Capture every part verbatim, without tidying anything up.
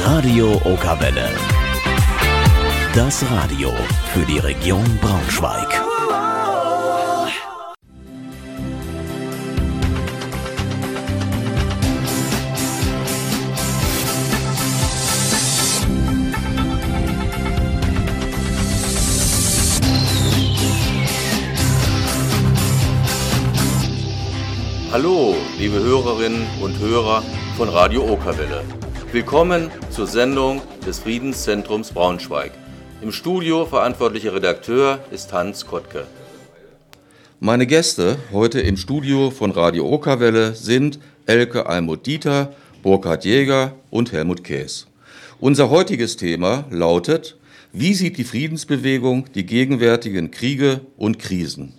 Radio Okerwelle. Das Radio für die Region Braunschweig. Hallo, liebe Hörerinnen und Hörer von Radio Okerwelle. Willkommen zur Sendung des Friedenszentrums Braunschweig. Im Studio verantwortlicher Redakteur ist Hans Kottke. Meine Gäste heute im Studio von Radio Okerwelle sind Elke Almuth-Dieter, Burkhard Jäger und Helmut Käs. Unser heutiges Thema lautet: Wie sieht die Friedensbewegung die gegenwärtigen Kriege und Krisen?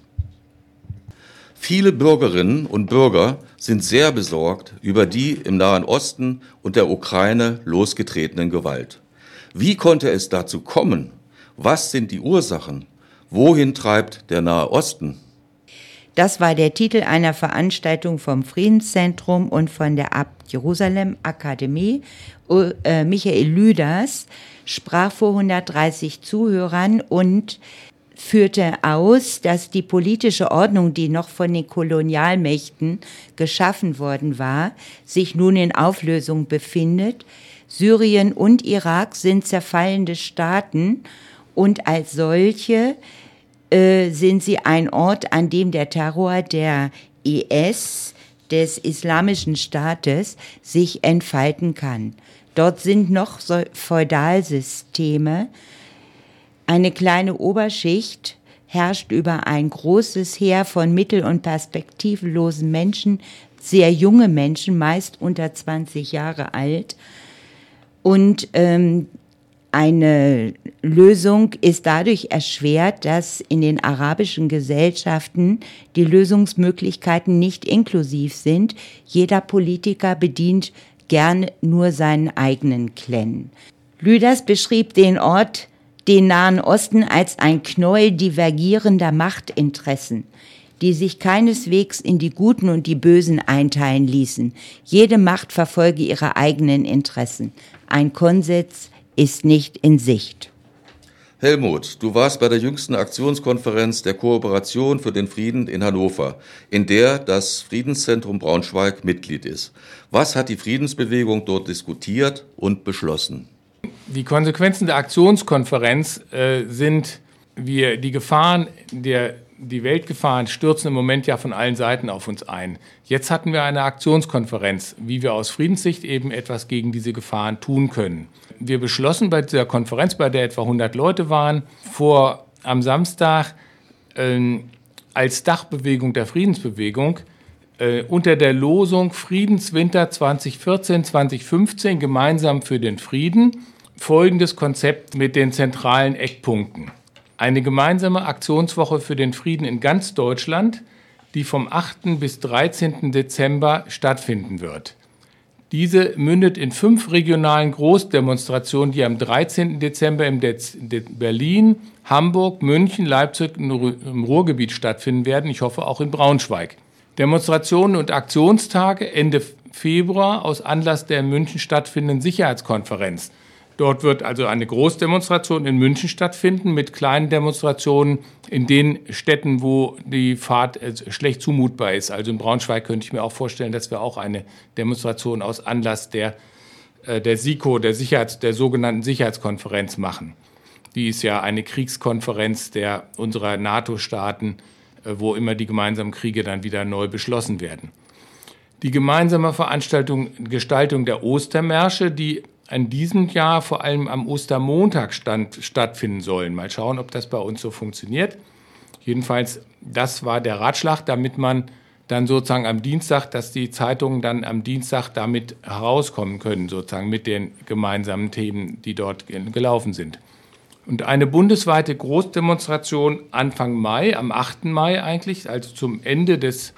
Viele Bürgerinnen und Bürger sind sehr besorgt über die im Nahen Osten und der Ukraine losgetretenen Gewalt. Wie konnte es dazu kommen? Was sind die Ursachen? Wohin treibt der Nahe Osten? Das war der Titel einer Veranstaltung vom Friedenszentrum und von der Abt Jerusalem Akademie. Äh, Michael Lüders sprach vor hundertdreißig Zuhörern und führte aus, dass die politische Ordnung, die noch von den Kolonialmächten geschaffen worden war, sich nun in Auflösung befindet. Syrien und Irak sind zerfallende Staaten und als solche äh, sind sie ein Ort, an dem der Terror der I S, des Islamischen Staates, sich entfalten kann. Dort sind noch so Feudalsysteme. Eine kleine Oberschicht herrscht über ein großes Heer von mittel- und perspektivlosen Menschen, sehr junge Menschen, meist unter zwanzig Jahre alt. Und ähm, eine Lösung ist dadurch erschwert, dass in den arabischen Gesellschaften die Lösungsmöglichkeiten nicht inklusiv sind. Jeder Politiker bedient gern nur seinen eigenen Clan. Lüders beschrieb den Ort, den Nahen Osten, als ein Knäuel divergierender Machtinteressen, die sich keineswegs in die Guten und die Bösen einteilen ließen. Jede Macht verfolge ihre eigenen Interessen. Ein Konsens ist nicht in Sicht. Helmut, du warst bei der jüngsten Aktionskonferenz der Kooperation für den Frieden in Hannover, in der das Friedenszentrum Braunschweig Mitglied ist. Was hat die Friedensbewegung dort diskutiert und beschlossen? Die Konsequenzen der Aktionskonferenz äh, sind, wir die Gefahren, der, die Weltgefahren stürzen im Moment ja von allen Seiten auf uns ein. Jetzt hatten wir eine Aktionskonferenz, wie wir aus Friedenssicht eben etwas gegen diese Gefahren tun können. Wir beschlossen bei dieser Konferenz, bei der etwa hundert Leute waren, vor am Samstag äh, als Dachbewegung der Friedensbewegung äh, unter der Losung Friedenswinter zwanzig vierzehn zwanzig fünfzehn gemeinsam für den Frieden folgendes Konzept mit den zentralen Eckpunkten. Eine gemeinsame Aktionswoche für den Frieden in ganz Deutschland, die vom achten bis dreizehnten Dezember stattfinden wird. Diese mündet in fünf regionalen Großdemonstrationen, die am dreizehnten Dezember in Berlin, Hamburg, München, Leipzig und im Ruhrgebiet stattfinden werden. Ich hoffe auch in Braunschweig. Demonstrationen und Aktionstage Ende Februar aus Anlass der in München stattfindenden Sicherheitskonferenz. Dort wird also eine Großdemonstration in München stattfinden mit kleinen Demonstrationen in den Städten, wo die Fahrt schlecht zumutbar ist. Also in Braunschweig könnte ich mir auch vorstellen, dass wir auch eine Demonstration aus Anlass der, der SIKO, der, Sicherheits-, der sogenannten Sicherheitskonferenz machen. Die ist ja eine Kriegskonferenz der unserer NATO-Staaten, wo immer die gemeinsamen Kriege dann wieder neu beschlossen werden. Die gemeinsame Veranstaltung, Gestaltung der Ostermärsche, die in diesem Jahr vor allem am Ostermontag stand, stattfinden sollen. Mal schauen, ob das bei uns so funktioniert. Jedenfalls, das war der Ratschlag, damit man dann sozusagen am Dienstag, dass die Zeitungen dann am Dienstag damit herauskommen können, sozusagen mit den gemeinsamen Themen, die dort gelaufen sind. Und eine bundesweite Großdemonstration Anfang Mai, am achten Mai eigentlich, also zum Ende des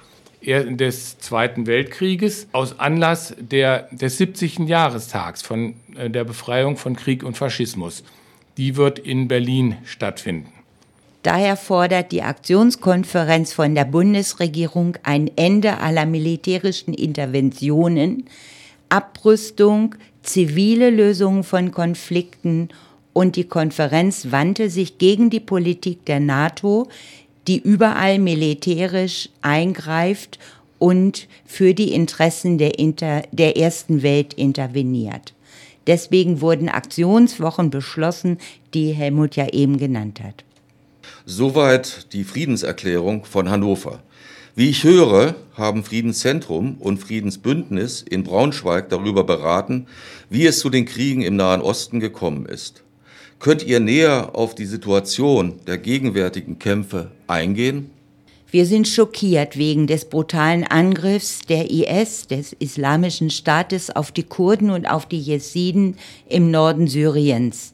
des Zweiten Weltkrieges, aus Anlass der, des siebzigsten Jahrestags von äh, der Befreiung von Krieg und Faschismus. Die wird in Berlin stattfinden. Daher fordert die Aktionskonferenz von der Bundesregierung ein Ende aller militärischen Interventionen, Abrüstung, zivile Lösungen von Konflikten und die Konferenz wandte sich gegen die Politik der NATO, die überall militärisch eingreift und für die Interessen der, Inter- der ersten Welt interveniert. Deswegen wurden Aktionswochen beschlossen, die Helmut ja eben genannt hat. Soweit die Friedenserklärung von Hannover. Wie ich höre, haben Friedenszentrum und Friedensbündnis in Braunschweig darüber beraten, wie es zu den Kriegen im Nahen Osten gekommen ist. Könnt ihr näher auf die Situation der gegenwärtigen Kämpfe eingehen? Wir sind schockiert wegen des brutalen Angriffs der I S, des Islamischen Staates, auf die Kurden und auf die Jesiden im Norden Syriens.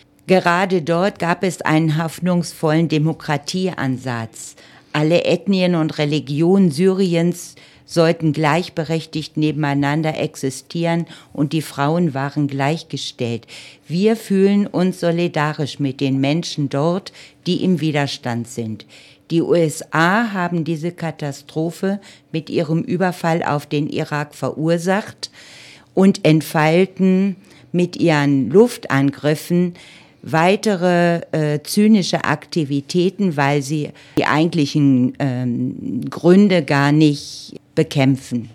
Gerade dort gab es einen hoffnungsvollen Demokratieansatz. Alle Ethnien und Religionen Syriens sollten gleichberechtigt nebeneinander existieren und die Frauen waren gleichgestellt. Wir fühlen uns solidarisch mit den Menschen dort, die im Widerstand sind. Die U S A haben diese Katastrophe mit ihrem Überfall auf den Irak verursacht und entfalten mit ihren Luftangriffen weitere äh, zynische Aktivitäten, weil sie die eigentlichen ähm, Gründe gar nicht bekämpfen.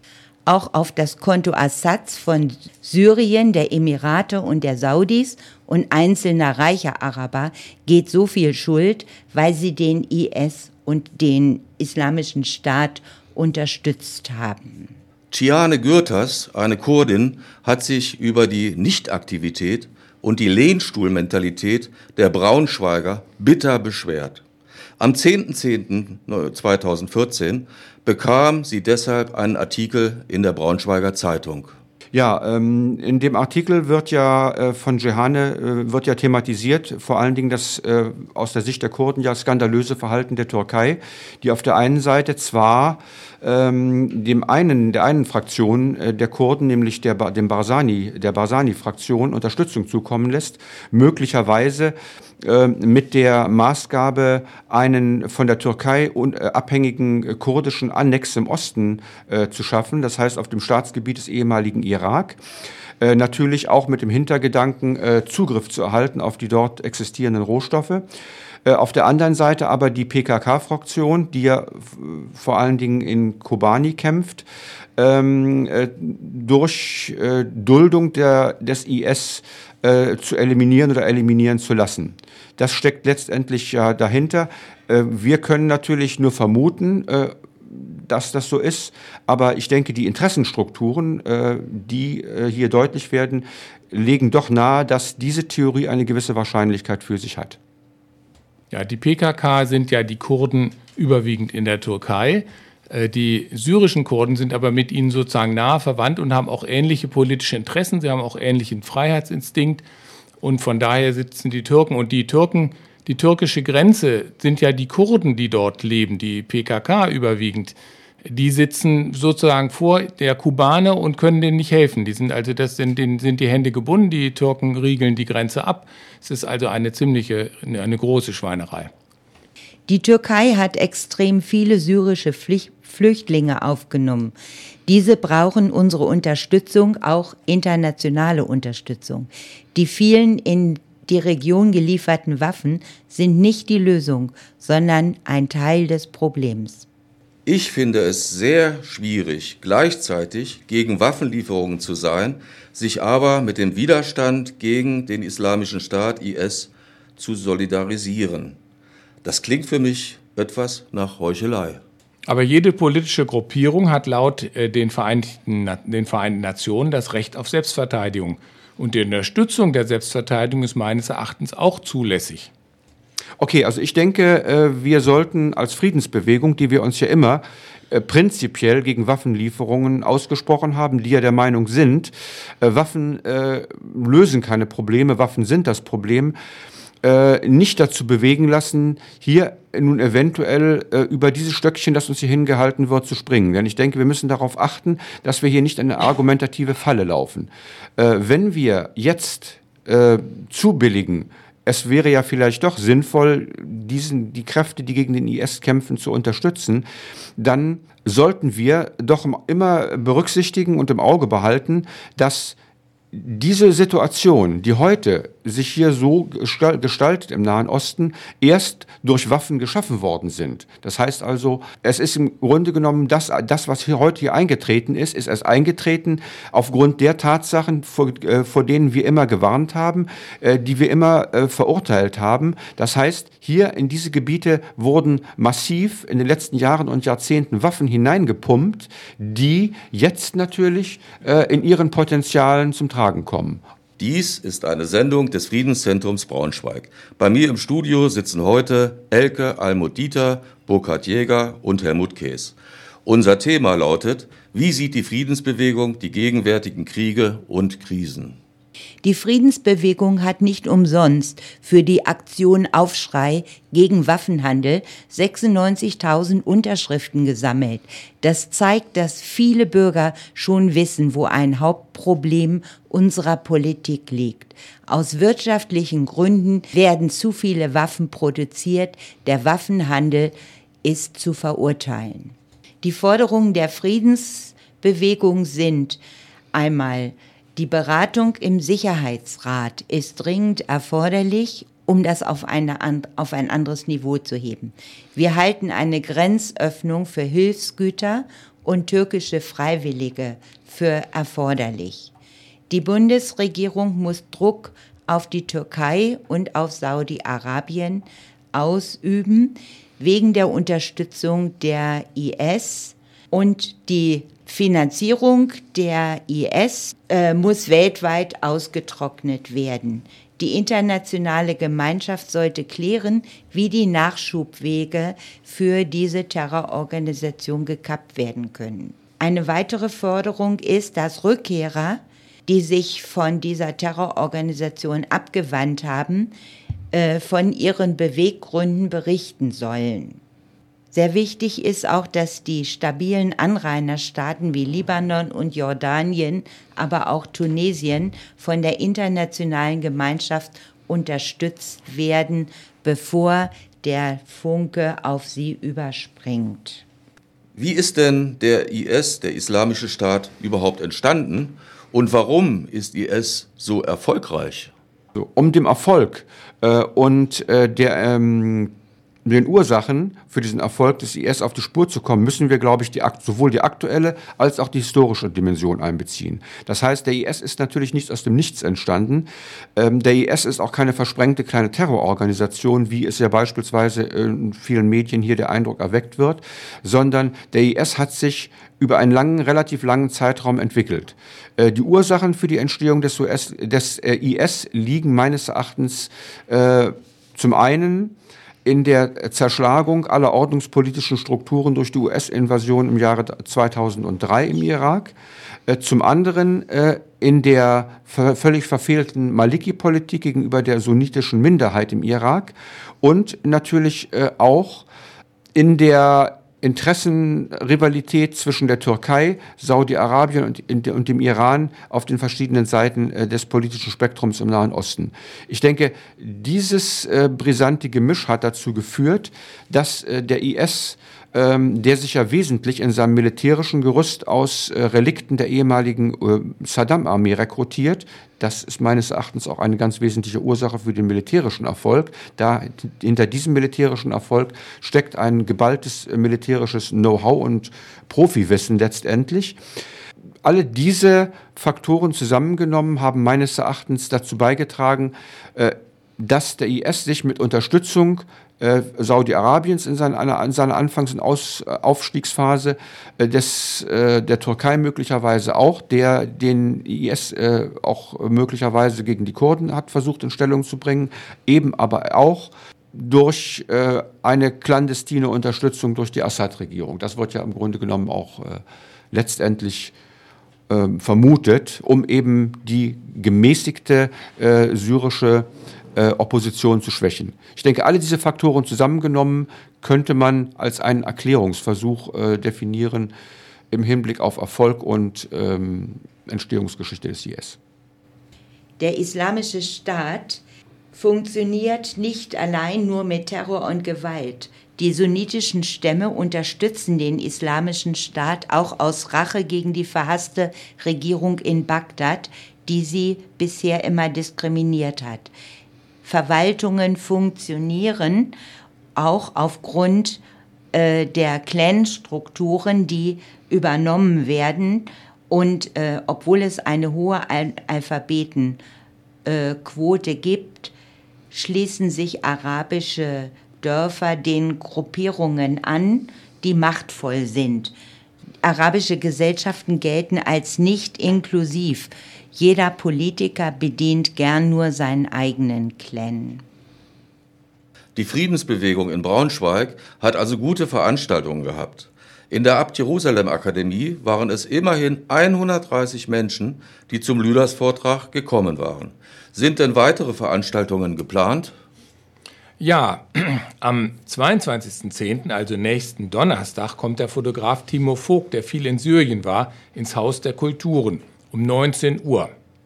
Auch auf das Konto Assads von Syrien, der Emirate und der Saudis und einzelner reicher Araber geht so viel Schuld, weil sie den I S und den Islamischen Staat unterstützt haben. Ciane Gürtas, eine Kurdin, hat sich über die Nichtaktivität und die Lehnstuhlmentalität der Braunschweiger bitter beschwert. Am zehnten zehnten zweitausendvierzehn bekam sie deshalb einen Artikel in der Braunschweiger Zeitung. Ja, ähm, in dem Artikel wird ja äh, von Ciane äh, wird ja thematisiert, vor allen Dingen das äh, aus der Sicht der Kurden ja skandalöse Verhalten der Türkei, die auf der einen Seite zwar ähm, dem einen der einen Fraktion äh, der Kurden, nämlich der dem Barzani der Barzani-Fraktion Unterstützung zukommen lässt, möglicherweise äh, mit der Maßgabe, einen von der Türkei un, äh, abhängigen äh, kurdischen Annex im Osten äh, zu schaffen, das heißt auf dem Staatsgebiet des ehemaligen Irak. Äh, natürlich auch mit dem Hintergedanken, äh, Zugriff zu erhalten auf die dort existierenden Rohstoffe. Äh, auf der anderen Seite aber die P K K-Fraktion, die ja f- vor allen Dingen in Kobani kämpft, ähm, äh, durch äh, Duldung der, des I S äh, zu eliminieren oder eliminieren zu lassen. Das steckt letztendlich ja dahinter. Äh, wir können natürlich nur vermuten, äh, dass das so ist. Aber ich denke, die Interessenstrukturen, äh, die äh, hier deutlich werden, legen doch nahe, dass diese Theorie eine gewisse Wahrscheinlichkeit für sich hat. Ja, die P K K sind ja die Kurden überwiegend in der Türkei. Äh, die syrischen Kurden sind aber mit ihnen sozusagen nahe verwandt und haben auch ähnliche politische Interessen. Sie haben auch ähnlichen Freiheitsinstinkt. Und von daher sitzen die Türken und die Türken, die türkische Grenze sind ja die Kurden, die dort leben, die P K K überwiegend. Die sitzen sozusagen vor der Kubaner und können denen nicht helfen. Die sind also, das sind, denen sind die Hände gebunden, die Türken riegeln die Grenze ab. Es ist also eine ziemliche, eine große Schweinerei. Die Türkei hat extrem viele syrische Flüchtlinge aufgenommen. Diese brauchen unsere Unterstützung, auch internationale Unterstützung. Die vielen in die Region gelieferten Waffen sind nicht die Lösung, sondern ein Teil des Problems. Ich finde es sehr schwierig, gleichzeitig gegen Waffenlieferungen zu sein, sich aber mit dem Widerstand gegen den Islamischen Staat I S zu solidarisieren. Das klingt für mich etwas nach Heuchelei. Aber jede politische Gruppierung hat laut äh, den, Vereinten, den Vereinten Nationen das Recht auf Selbstverteidigung. Und die Unterstützung der Selbstverteidigung ist meines Erachtens auch zulässig. Okay, also ich denke, wir sollten als Friedensbewegung, die wir uns ja immer prinzipiell gegen Waffenlieferungen ausgesprochen haben, die ja der Meinung sind, Waffen äh, lösen keine Probleme, Waffen sind das Problem, äh, nicht dazu bewegen lassen, hier nun eventuell äh, über dieses Stöckchen, das uns hier hingehalten wird, zu springen. Denn ich denke, wir müssen darauf achten, dass wir hier nicht in eine argumentative Falle laufen. Äh, wenn wir jetzt äh, zubilligen, es wäre ja vielleicht doch sinnvoll, diesen, die Kräfte, die gegen den I S kämpfen, zu unterstützen, dann sollten wir doch immer berücksichtigen und im Auge behalten, dass diese Situation, die heute sich hier so gestaltet im Nahen Osten, erst durch Waffen geschaffen worden sind. Das heißt also, es ist im Grunde genommen das, das was hier heute hier eingetreten ist, ist erst eingetreten aufgrund der Tatsachen, vor, äh, vor denen wir immer gewarnt haben, äh, die wir immer äh, verurteilt haben. Das heißt, hier in diese Gebiete wurden massiv in den letzten Jahren und Jahrzehnten Waffen hineingepumpt, die jetzt natürlich äh, in ihren Potenzialen zum Tragen kommen. Dies ist eine Sendung des Friedenszentrums Braunschweig. Bei mir im Studio sitzen heute Elke Almuth-Dieter, Burkhard Jäger und Helmut Kees. Unser Thema lautet: Wie sieht die Friedensbewegung die gegenwärtigen Kriege und Krisen? Die Friedensbewegung hat nicht umsonst für die Aktion Aufschrei gegen Waffenhandel sechsundneunzigtausend Unterschriften gesammelt. Das zeigt, dass viele Bürger schon wissen, wo ein Hauptproblem unserer Politik liegt. Aus wirtschaftlichen Gründen werden zu viele Waffen produziert. Der Waffenhandel ist zu verurteilen. Die Forderungen der Friedensbewegung sind einmal: Die Beratung im Sicherheitsrat ist dringend erforderlich, um das auf, eine, auf ein anderes Niveau zu heben. Wir halten eine Grenzöffnung für Hilfsgüter und türkische Freiwillige für erforderlich. Die Bundesregierung muss Druck auf die Türkei und auf Saudi-Arabien ausüben, wegen der Unterstützung der I S, und die Finanzierung der I S äh, muss weltweit ausgetrocknet werden. Die internationale Gemeinschaft sollte klären, wie die Nachschubwege für diese Terrororganisation gekappt werden können. Eine weitere Forderung ist, dass Rückkehrer, die sich von dieser Terrororganisation abgewandt haben, äh, von ihren Beweggründen berichten sollen. Sehr wichtig ist auch, dass die stabilen Anrainerstaaten wie Libanon und Jordanien, aber auch Tunesien von der internationalen Gemeinschaft unterstützt werden, bevor der Funke auf sie überspringt. Wie ist denn der I S, der Islamische Staat, überhaupt entstanden und warum ist I S so erfolgreich? Um dem Erfolg äh, und äh, der ähm mit den Ursachen für diesen Erfolg des I S auf die Spur zu kommen, müssen wir, glaube ich, die, sowohl die aktuelle als auch die historische Dimension einbeziehen. Das heißt, der I S ist natürlich nicht aus dem Nichts entstanden. Ähm, der I S ist auch keine versprengte kleine Terrororganisation, wie es ja beispielsweise in vielen Medien hier der Eindruck erweckt wird, sondern der I S hat sich über einen langen, relativ langen Zeitraum entwickelt. Äh, die Ursachen für die Entstehung des, U S, des äh, I S liegen meines Erachtens äh, zum einen in der Zerschlagung aller ordnungspolitischen Strukturen durch die U S-Invasion im Jahre zweitausenddrei im Irak, äh, zum anderen äh, in der ver- völlig verfehlten Maliki-Politik gegenüber der sunnitischen Minderheit im Irak und natürlich äh, auch in der Interessenrivalität zwischen der Türkei, Saudi-Arabien und, in, und dem Iran auf den verschiedenen Seiten äh, des politischen Spektrums im Nahen Osten. Ich denke, dieses äh, brisante Gemisch hat dazu geführt, dass äh, der I S, ähm, der sich ja wesentlich in seinem militärischen Gerüst aus äh, Relikten der ehemaligen äh, Saddam-Armee rekrutiert. Das ist meines Erachtens auch eine ganz wesentliche Ursache für den militärischen Erfolg. Da hinter diesem militärischen Erfolg steckt ein geballtes äh, militärisches Know-how und Profiwissen letztendlich. Alle diese Faktoren zusammengenommen haben meines Erachtens dazu beigetragen, äh, dass der I S sich mit Unterstützung äh, Saudi-Arabiens in seiner, in seiner Anfangs- und Aus, äh, Aufstiegsphase, äh, des, äh, der Türkei möglicherweise auch, der den I S äh, auch möglicherweise gegen die Kurden hat versucht in Stellung zu bringen, eben aber auch durch äh, eine klandestine Unterstützung durch die Assad-Regierung. Das wird ja im Grunde genommen auch äh, letztendlich äh, vermutet, um eben die gemäßigte äh, syrische Äh, Opposition zu schwächen. Ich denke, alle diese Faktoren zusammengenommen könnte man als einen Erklärungsversuch äh, definieren im Hinblick auf Erfolg und ähm, Entstehungsgeschichte des I S. Der Islamische Staat funktioniert nicht allein nur mit Terror und Gewalt. Die sunnitischen Stämme unterstützen den islamischen Staat auch aus Rache gegen die verhasste Regierung in Bagdad, die sie bisher immer diskriminiert hat. Verwaltungen funktionieren auch aufgrund äh, der Clan-Strukturen, die übernommen werden. Und äh, obwohl es eine hohe Al- Alphabetenquote äh, gibt, schließen sich arabische Dörfer den Gruppierungen an, die machtvoll sind. Arabische Gesellschaften gelten als nicht inklusiv. Jeder Politiker bedient gern nur seinen eigenen Clan. Die Friedensbewegung in Braunschweig hat also gute Veranstaltungen gehabt. In der Abt Jerusalem Akademie waren es immerhin hundertdreißig Menschen, die zum Lüders-Vortrag gekommen waren. Sind denn weitere Veranstaltungen geplant? Ja, am zweiundzwanzigsten zehnten, also nächsten Donnerstag, kommt der Fotograf Timo Vogt, der viel in Syrien war, ins Haus der Kulturen um neunzehn Uhr.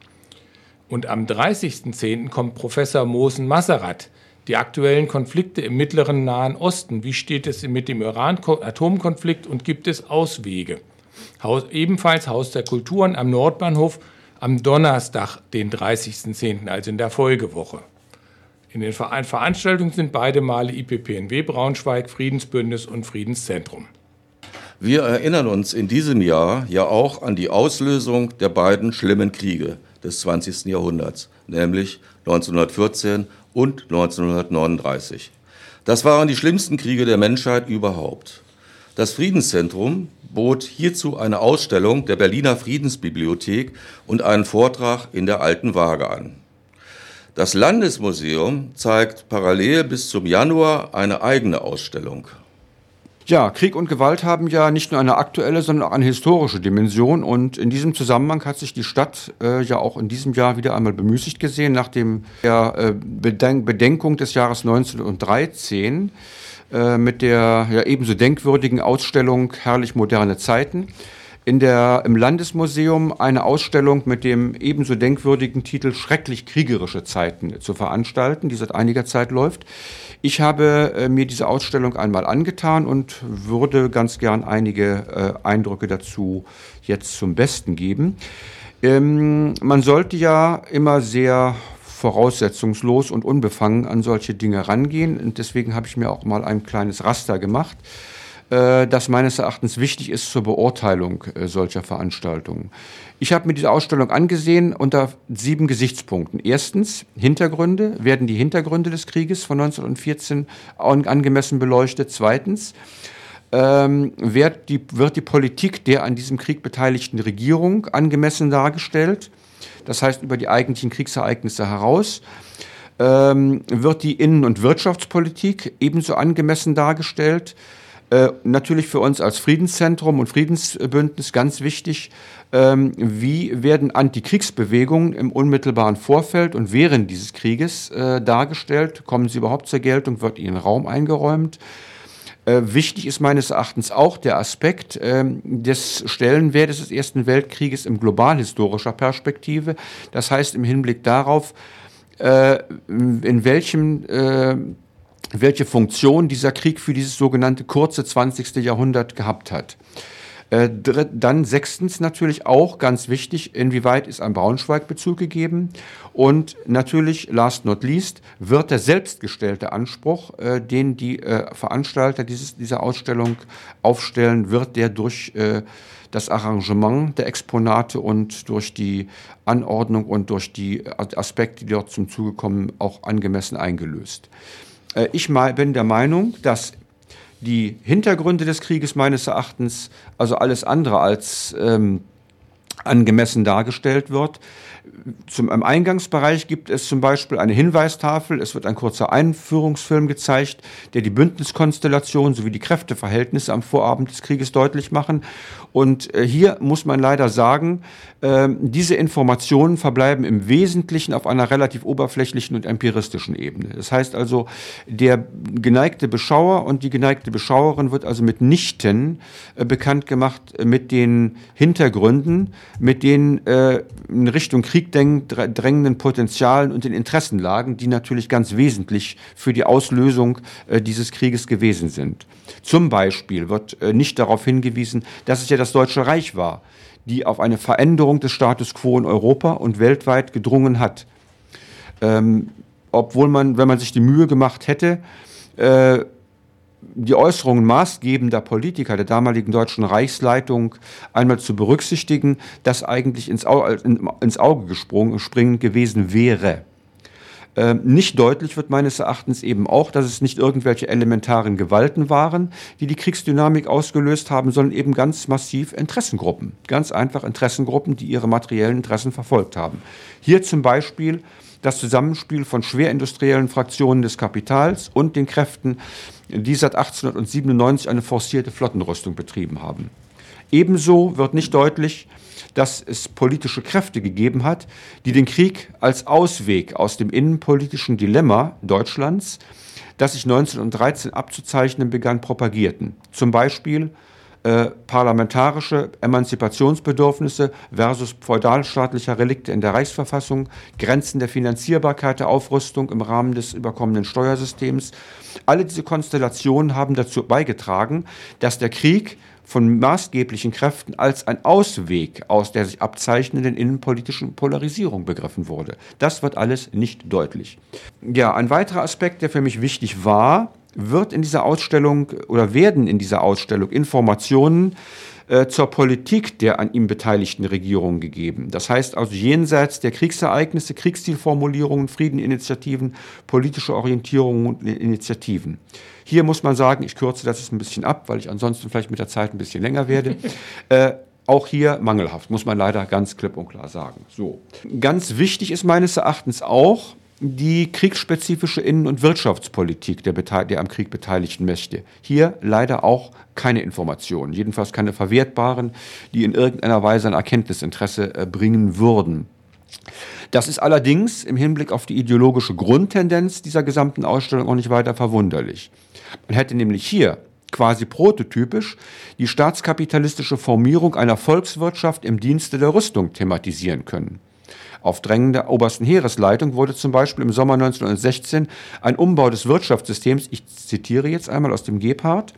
Und am dreißigsten zehnten kommt Professor Mohsen Maserat. Die aktuellen Konflikte im mittleren Nahen Osten. Wie steht es mit dem Iran-Atomkonflikt und gibt es Auswege? Haus, ebenfalls Haus der Kulturen am Nordbahnhof am Donnerstag, den dreißigsten zehnten, also in der Folgewoche. In den Veranstaltungen sind beide Male I P P N W Braunschweig, Friedensbündnis und Friedenszentrum. Wir erinnern uns in diesem Jahr ja auch an die Auslösung der beiden schlimmen Kriege des zwanzigsten Jahrhunderts, nämlich neunzehnhundertvierzehn und neunzehnhundertneununddreißig. Das waren die schlimmsten Kriege der Menschheit überhaupt. Das Friedenszentrum bot hierzu eine Ausstellung der Berliner Friedensbibliothek und einen Vortrag in der Alten Waage an. Das Landesmuseum zeigt parallel bis zum Januar eine eigene Ausstellung. Ja, Krieg und Gewalt haben ja nicht nur eine aktuelle, sondern auch eine historische Dimension. Und in diesem Zusammenhang hat sich die Stadt äh, ja auch in diesem Jahr wieder einmal bemüßigt gesehen, nach dem, der äh, Bedenk- Bedenkung des Jahres neunzehnhundertdreizehn äh, mit der ja, ebenso denkwürdigen Ausstellung Herrlich moderne Zeiten. In der, im Landesmuseum eine Ausstellung mit dem ebenso denkwürdigen Titel Schrecklich kriegerische Zeiten zu veranstalten, die seit einiger Zeit läuft. Ich habe äh, mir diese Ausstellung einmal angetan und würde ganz gern einige äh, Eindrücke dazu jetzt zum Besten geben. Ähm, man sollte ja immer sehr voraussetzungslos und unbefangen an solche Dinge rangehen und deswegen habe ich mir auch mal ein kleines Raster gemacht, das meines Erachtens wichtig ist zur Beurteilung äh, solcher Veranstaltungen. Ich habe mir diese Ausstellung angesehen unter sieben Gesichtspunkten. Erstens, Hintergründe. Werden die Hintergründe des Krieges von neunzehnhundertvierzehn angemessen beleuchtet? Zweitens, ähm, wird, die, wird die Politik der an diesem Krieg beteiligten Regierung angemessen dargestellt? Das heißt, über die eigentlichen Kriegsereignisse heraus. Ähm, wird die Innen- und Wirtschaftspolitik ebenso angemessen dargestellt? Äh, natürlich für uns als Friedenszentrum und Friedensbündnis ganz wichtig, ähm, wie werden Antikriegsbewegungen im unmittelbaren Vorfeld und während dieses Krieges äh, dargestellt? Kommen sie überhaupt zur Geltung? Wird ihnen Raum eingeräumt? Äh, wichtig ist meines Erachtens auch der Aspekt äh, des Stellenwertes des Ersten Weltkrieges im globalhistorischer Perspektive. Das heißt im Hinblick darauf, äh, in welchem äh, welche Funktion dieser Krieg für dieses sogenannte kurze zwanzigste Jahrhundert gehabt hat. Äh, dritt, dann sechstens natürlich auch ganz wichtig, inwieweit ist ein Braunschweig-Bezug gegeben und natürlich, last not least, wird der selbstgestellte Anspruch, äh, den die äh, Veranstalter dieses, dieser Ausstellung aufstellen, wird der durch äh, das Arrangement der Exponate und durch die Anordnung und durch die Aspekte, die dort zum Zuge kommen, auch angemessen eingelöst. Ich bin der Meinung, dass die Hintergründe des Krieges meines Erachtens, also alles andere als ähm, angemessen dargestellt wird. Zum, Im Eingangsbereich gibt es zum Beispiel eine Hinweistafel, es wird ein kurzer Einführungsfilm gezeigt, der die Bündniskonstellation sowie die Kräfteverhältnisse am Vorabend des Krieges deutlich machen. Und äh, hier muss man leider sagen, äh, diese Informationen verbleiben im Wesentlichen auf einer relativ oberflächlichen und empiristischen Ebene. Das heißt also, der geneigte Beschauer und die geneigte Beschauerin wird also mitnichten äh, bekannt gemacht äh, mit den Hintergründen, mit den äh, in Richtung Krieg drängenden Potenzialen und den Interessenlagen, die natürlich ganz wesentlich für die Auslösung äh, dieses Krieges gewesen sind. Zum Beispiel wird äh, nicht darauf hingewiesen, dass es ja das Deutsche Reich war, die auf eine Veränderung des Status quo in Europa und weltweit gedrungen hat. Ähm, obwohl man, wenn man sich die Mühe gemacht hätte, äh, die Äußerungen maßgebender Politiker der damaligen deutschen Reichsleitung einmal zu berücksichtigen, das eigentlich ins, Au ins Auge gesprungen, springend gewesen wäre. Ähm, nicht deutlich wird meines Erachtens eben auch, dass es nicht irgendwelche elementaren Gewalten waren, die die Kriegsdynamik ausgelöst haben, sondern eben ganz massiv Interessengruppen. Ganz einfach Interessengruppen, die ihre materiellen Interessen verfolgt haben. Hier zum Beispiel das Zusammenspiel von schwerindustriellen Fraktionen des Kapitals und den Kräften, die seit achtzehnhundertsiebenundneunzig eine forcierte Flottenrüstung betrieben haben. Ebenso wird nicht deutlich, dass es politische Kräfte gegeben hat, die den Krieg als Ausweg aus dem innenpolitischen Dilemma Deutschlands, das sich neunzehnhundertdreizehn abzuzeichnen begann, propagierten. Zum Beispiel äh, parlamentarische Emanzipationsbedürfnisse versus feudalstaatlicher Relikte in der Reichsverfassung, Grenzen der Finanzierbarkeit der Aufrüstung im Rahmen des überkommenen Steuersystems. Alle diese Konstellationen haben dazu beigetragen, dass der Krieg von maßgeblichen Kräften als ein Ausweg aus der sich abzeichnenden innenpolitischen Polarisierung begriffen wurde. Das wird alles nicht deutlich. Ja, ein weiterer Aspekt, der für mich wichtig war, wird in dieser Ausstellung oder werden in dieser Ausstellung Informationen äh, zur Politik der an ihm beteiligten Regierungen gegeben. Das heißt also jenseits der Kriegsereignisse, Kriegszielformulierungen, Friedeninitiativen, politische Orientierungen und Initiativen. Hier muss man sagen, ich kürze das jetzt ein bisschen ab, weil ich ansonsten vielleicht mit der Zeit ein bisschen länger werde. äh, auch hier mangelhaft, muss man leider ganz klipp und klar sagen. So. Ganz wichtig ist meines Erachtens auch die kriegsspezifische Innen- und Wirtschaftspolitik der, der am Krieg beteiligten Mächte. Hier leider auch keine Informationen, jedenfalls keine verwertbaren, die in irgendeiner Weise ein Erkenntnisinteresse äh, bringen würden. Das ist allerdings im Hinblick auf die ideologische Grundtendenz dieser gesamten Ausstellung auch nicht weiter verwunderlich. Man hätte nämlich hier quasi prototypisch die staatskapitalistische Formierung einer Volkswirtschaft im Dienste der Rüstung thematisieren können. Auf Drängen der obersten Heeresleitung wurde zum Beispiel im Sommer neunzehnhundertsechzehn ein Umbau des Wirtschaftssystems, ich zitiere jetzt einmal aus dem Gebhardt,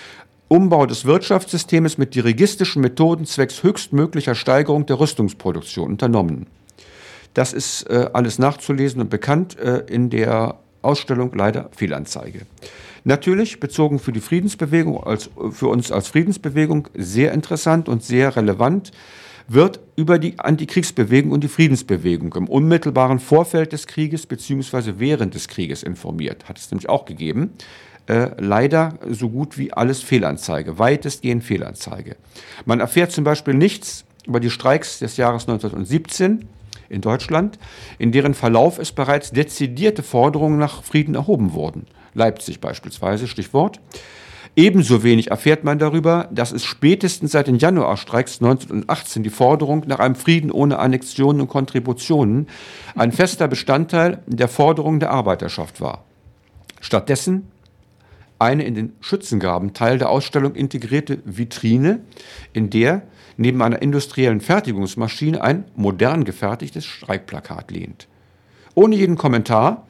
Umbau des Wirtschaftssystems mit dirigistischen Methoden zwecks höchstmöglicher Steigerung der Rüstungsproduktion unternommen. Das ist äh, alles nachzulesen und bekannt äh, in der Ausstellung, leider Fehlanzeige. Natürlich bezogen für die Friedensbewegung, als, für uns als Friedensbewegung sehr interessant und sehr relevant, wird über die Antikriegsbewegung und die Friedensbewegung im unmittelbaren Vorfeld des Krieges bzw. während des Krieges informiert. Hat es nämlich auch gegeben. Äh, leider so gut wie alles Fehlanzeige, weitestgehend Fehlanzeige. Man erfährt zum Beispiel nichts über die Streiks des Jahres neunzehnhundertsiebzehn in Deutschland, in deren Verlauf es bereits dezidierte Forderungen nach Frieden erhoben wurden. Leipzig beispielsweise, Stichwort. Ebenso wenig erfährt man darüber, dass es spätestens seit den Januarstreiks neunzehnhundertachtzehn die Forderung nach einem Frieden ohne Annexionen und Kontributionen ein fester Bestandteil der Forderungen der Arbeiterschaft war. Stattdessen eine in den Schützengraben-Teil der Ausstellung integrierte Vitrine, in der neben einer industriellen Fertigungsmaschine ein modern gefertigtes Streikplakat lehnt. Ohne jeden Kommentar,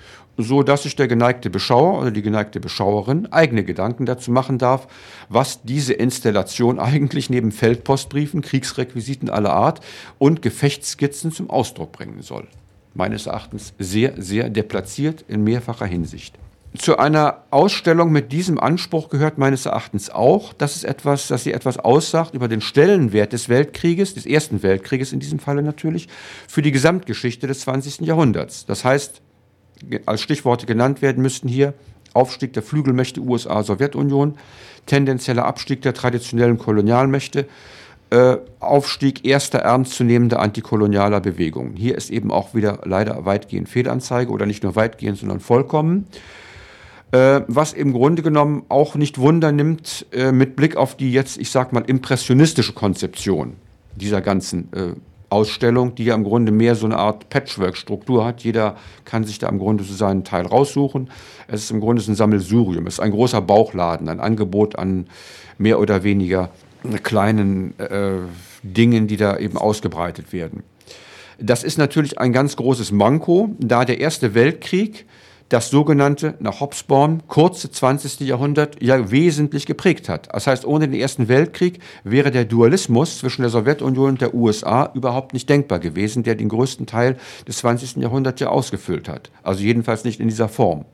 so dass sich der geneigte Beschauer oder die geneigte Beschauerin eigene Gedanken dazu machen darf, was diese Installation eigentlich neben Feldpostbriefen, Kriegsrequisiten aller Art und Gefechtsskizzen zum Ausdruck bringen soll. Meines Erachtens sehr, sehr deplatziert in mehrfacher Hinsicht. Zu einer Ausstellung mit diesem Anspruch gehört meines Erachtens auch, dass es etwas, dass sie etwas aussagt über den Stellenwert des Weltkrieges, des Ersten Weltkrieges in diesem Falle natürlich, für die Gesamtgeschichte des zwanzigsten Jahrhunderts. Das heißt, als Stichworte genannt werden müssten hier Aufstieg der Flügelmächte U S A, Sowjetunion, tendenzieller Abstieg der traditionellen Kolonialmächte, äh, Aufstieg erster ernstzunehmender antikolonialer Bewegungen. Hier ist eben auch wieder leider weitgehend Fehlanzeige oder nicht nur weitgehend, sondern vollkommen. äh, was im Grunde genommen auch nicht Wunder nimmt äh, mit Blick auf die jetzt, ich sag mal, impressionistische Konzeption dieser ganzen äh, Ausstellung, die ja im Grunde mehr so eine Art Patchwork-Struktur hat. Jeder kann sich da im Grunde so seinen Teil raussuchen. Es ist im Grunde ein Sammelsurium. Es ist ein großer Bauchladen, ein Angebot an mehr oder weniger kleinen äh, Dingen, die da eben ausgebreitet werden. Das ist natürlich ein ganz großes Manko, da der Erste Weltkrieg das sogenannte, nach Hobsbawm, kurze zwanzigste Jahrhundert ja wesentlich geprägt hat. Das heißt, ohne den Ersten Weltkrieg wäre der Dualismus zwischen der Sowjetunion und der U S A überhaupt nicht denkbar gewesen, der den größten Teil des zwanzigsten Jahrhunderts ja ausgefüllt hat. Also jedenfalls nicht in dieser Form.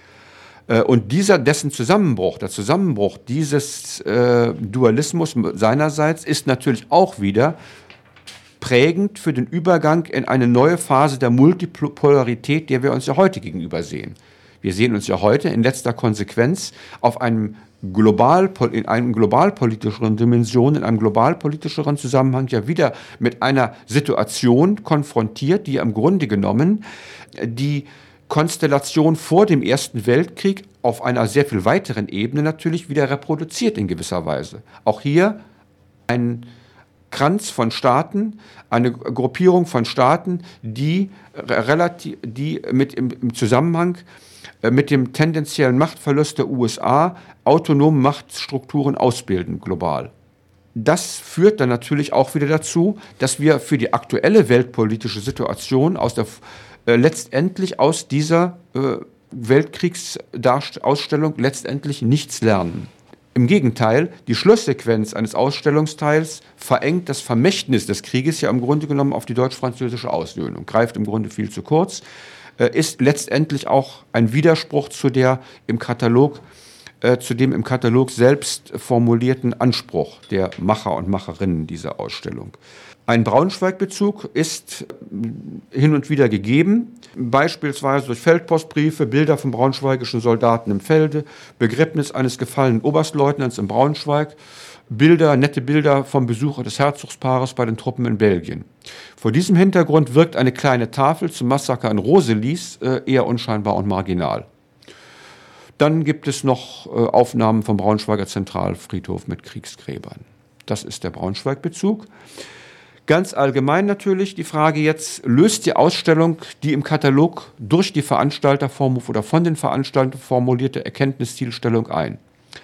Und dieser, dessen Zusammenbruch, der Zusammenbruch dieses äh, Dualismus seinerseits ist natürlich auch wieder prägend für den Übergang in eine neue Phase der Multipolarität, der wir uns ja heute gegenüber sehen. Wir sehen uns ja heute in letzter Konsequenz auf einem global, in einem globalpolitischeren Dimension, in einem globalpolitischeren Zusammenhang ja wieder mit einer Situation konfrontiert, die im Grunde genommen die Konstellation vor dem Ersten Weltkrieg auf einer sehr viel weiteren Ebene natürlich wieder reproduziert in gewisser Weise. Auch hier ein Kranz von Staaten, eine Gruppierung von Staaten, die, relativ, die mit im, im Zusammenhang mit dem tendenziellen Machtverlust der U S A autonome Machtstrukturen ausbilden, global. Das führt dann natürlich auch wieder dazu, dass wir für die aktuelle weltpolitische Situation aus der, äh, letztendlich aus dieser äh, Weltkriegsausstellung letztendlich nichts lernen. Im Gegenteil, die Schlusssequenz eines Ausstellungsteils verengt das Vermächtnis des Krieges ja im Grunde genommen auf die deutsch-französische Aussöhnung, greift im Grunde viel zu kurz, äh, ist letztendlich auch ein Widerspruch zu der im Katalog, äh, zu dem im Katalog selbst formulierten Anspruch der Macher und Macherinnen dieser Ausstellung. Ein Braunschweig-Bezug ist hin und wieder gegeben, beispielsweise durch Feldpostbriefe, Bilder von braunschweigischen Soldaten im Felde, Begräbnis eines gefallenen Oberstleutnants in Braunschweig, Bilder, nette Bilder vom Besuch des Herzogspaares bei den Truppen in Belgien. Vor diesem Hintergrund wirkt eine kleine Tafel zum Massaker in Roselis äh, eher unscheinbar und marginal. Dann gibt es noch äh, Aufnahmen vom Braunschweiger Zentralfriedhof mit Kriegsgräbern. Das ist der Braunschweig-Bezug. Ganz allgemein natürlich die Frage jetzt, löst die Ausstellung die im Katalog durch die Veranstalter oder von den Veranstaltern formulierte Erkenntniszielstellung ein?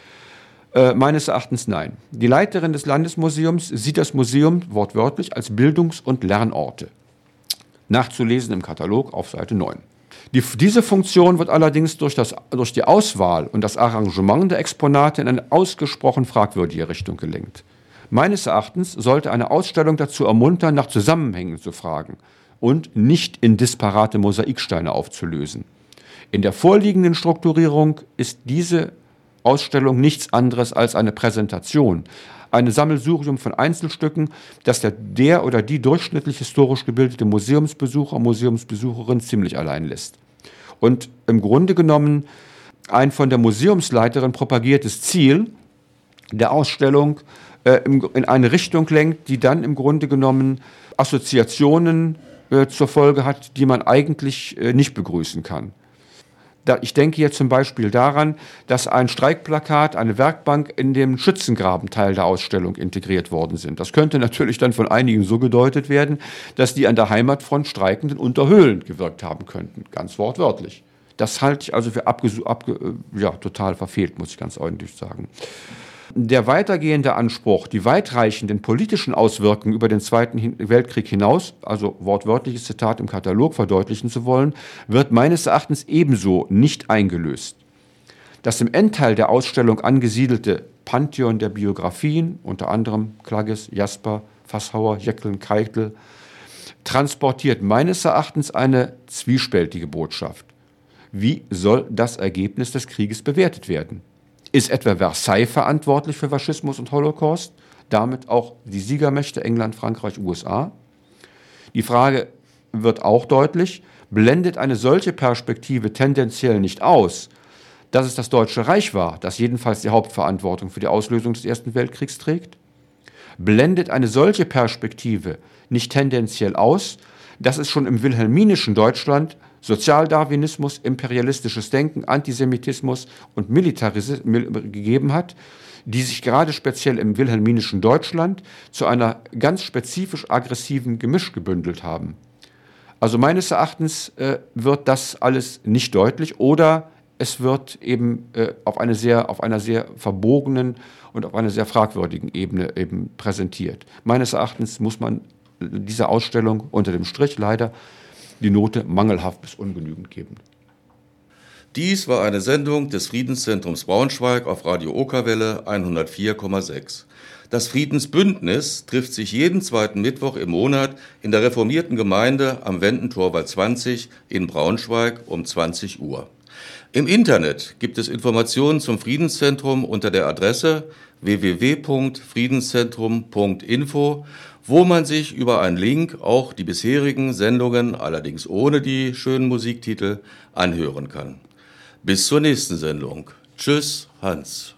Äh, meines Erachtens nein. Die Leiterin des Landesmuseums sieht das Museum wortwörtlich als Bildungs- und Lernorte. Nachzulesen im Katalog auf Seite neun. Die, diese Funktion wird allerdings durch, das, durch die Auswahl und das Arrangement der Exponate in eine ausgesprochen fragwürdige Richtung gelenkt. Meines Erachtens sollte eine Ausstellung dazu ermuntern, nach Zusammenhängen zu fragen und nicht in disparate Mosaiksteine aufzulösen. In der vorliegenden Strukturierung ist diese Ausstellung nichts anderes als eine Präsentation, ein Sammelsurium von Einzelstücken, das der, der oder die durchschnittlich historisch gebildete Museumsbesucher, Museumsbesucherin ziemlich allein lässt. Und im Grunde genommen ein von der Museumsleiterin propagiertes Ziel der Ausstellung in eine Richtung lenkt, die dann im Grunde genommen Assoziationen äh, zur Folge hat, die man eigentlich äh, nicht begrüßen kann. Da, ich denke jetzt zum Beispiel daran, dass ein Streikplakat, eine Werkbank in dem Schützengrabenteil der Ausstellung integriert worden sind. Das könnte natürlich dann von einigen so gedeutet werden, dass die an der Heimatfront Streikenden unterhöhlend gewirkt haben könnten, ganz wortwörtlich. Das halte ich also für abge, abge, ja, total verfehlt, muss ich ganz ordentlich sagen. Der weitergehende Anspruch, die weitreichenden politischen Auswirkungen über den Zweiten Weltkrieg hinaus, also wortwörtliches Zitat im Katalog, verdeutlichen zu wollen, wird meines Erachtens ebenso nicht eingelöst. Das im Endteil der Ausstellung angesiedelte Pantheon der Biografien, unter anderem Klages, Jasper, Fasshauer, Jeckeln, Keitel, transportiert meines Erachtens eine zwiespältige Botschaft. Wie soll das Ergebnis des Krieges bewertet werden? Ist etwa Versailles verantwortlich für Faschismus und Holocaust? Damit auch die Siegermächte England, Frankreich, U S A? Die Frage wird auch deutlich, blendet eine solche Perspektive tendenziell nicht aus, dass es das Deutsche Reich war, das jedenfalls die Hauptverantwortung für die Auslösung des Ersten Weltkriegs trägt? Blendet eine solche Perspektive nicht tendenziell aus, dass es schon im wilhelminischen Deutschland Sozialdarwinismus, imperialistisches Denken, Antisemitismus und Militarismus gegeben hat, die sich gerade speziell im wilhelminischen Deutschland zu einer ganz spezifisch aggressiven Gemisch gebündelt haben. Also meines Erachtens äh, wird das alles nicht deutlich oder es wird eben äh, auf, eine sehr, auf einer sehr verbogenen und auf einer sehr fragwürdigen Ebene eben präsentiert. Meines Erachtens muss man dieser Ausstellung unter dem Strich leider die Note mangelhaft bis ungenügend geben. Dies war eine Sendung des Friedenszentrums Braunschweig auf Radio Okerwelle hundertvier Komma sechs. Das Friedensbündnis trifft sich jeden zweiten Mittwoch im Monat in der reformierten Gemeinde am Wendentorwald zwanzig in Braunschweig um zwanzig Uhr. Im Internet gibt es Informationen zum Friedenszentrum unter der Adresse w w w punkt friedenszentrum punkt info, wo man sich über einen Link auch die bisherigen Sendungen, allerdings ohne die schönen Musiktitel, anhören kann. Bis zur nächsten Sendung. Tschüss, Hans.